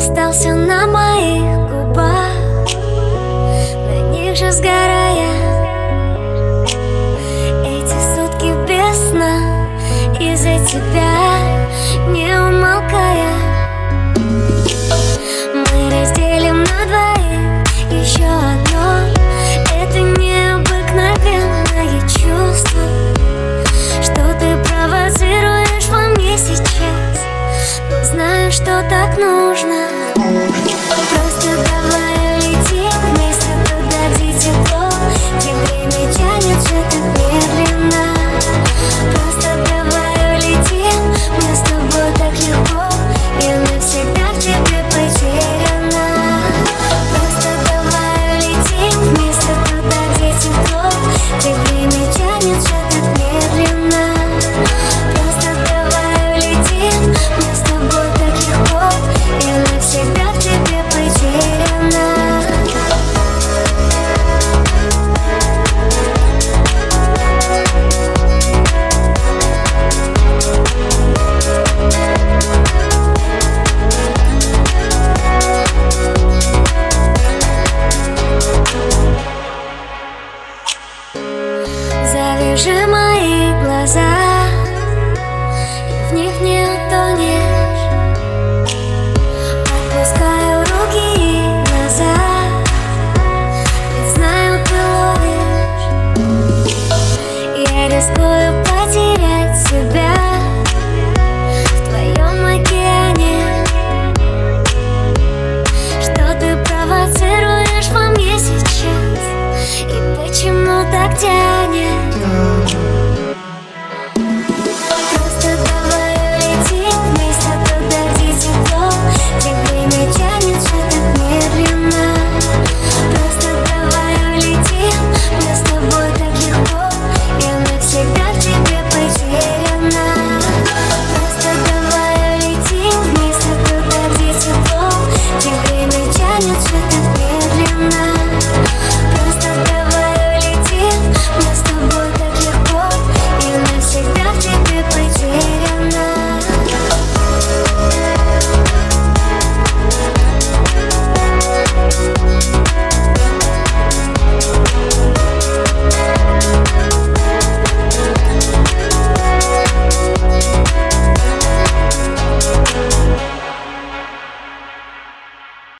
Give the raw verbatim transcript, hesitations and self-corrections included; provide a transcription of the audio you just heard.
остался на моих губах, на них же сгорая. Эти сутки без сна из-за тебя, не умолкая. Мы разделим на двоих еще одно. Это необыкновенное чувство, что ты провоцируешь во мне сейчас. Но знаю, что так нужно. Просто давай улетим вместе туда, где тепло, где время тянется так медленно. Просто давай улетим, мне с тобой так легко, я навсегда в тебе потеряна. Просто давай улетим вместе туда, где тепло, где время тянется так медленно. Просто давай улетим, мне с тобой так легко, я навсегда в тебе потеряна. Завяжи мои глаза, и в них не утонет.